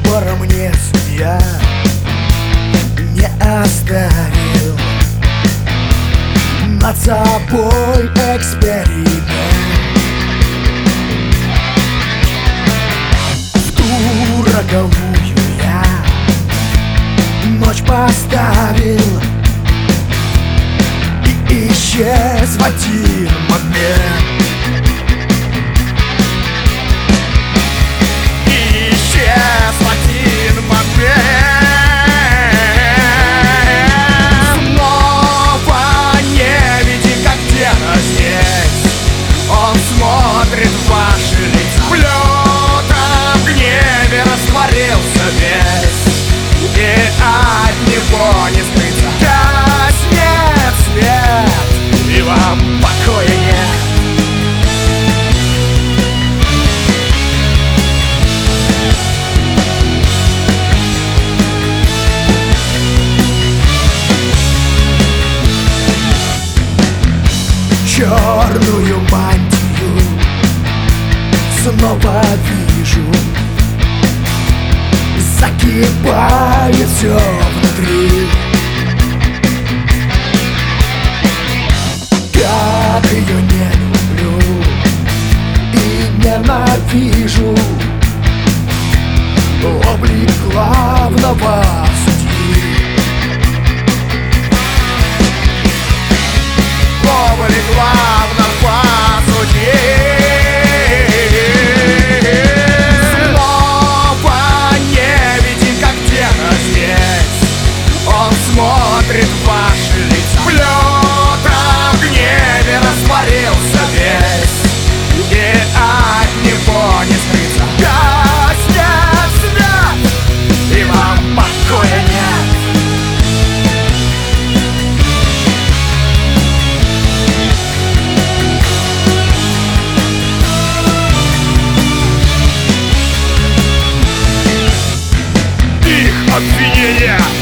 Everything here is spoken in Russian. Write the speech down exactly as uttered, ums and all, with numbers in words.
выбора мне судья не оставил. Над собой эксперимент. В ту роковую я ночь поставил и исчез в один момент. И исчез в один момент. Снова невидим, как где-то здесь. Он смотрит в ваши лица. В лютом гневе растворился весь, и от него не скрыться. Гаснет свет, и вам покоя нет. Черную мантию снова вижу. Закипает все внутри. Как ее не люблю и ненавижу. Облик главного судьи. Облик главного судьи. Смотрит в ваши лица. В лютом гневе растворился весь, и от него не скрыться. Гаснет свет, и вам покоя нет. Их обвинения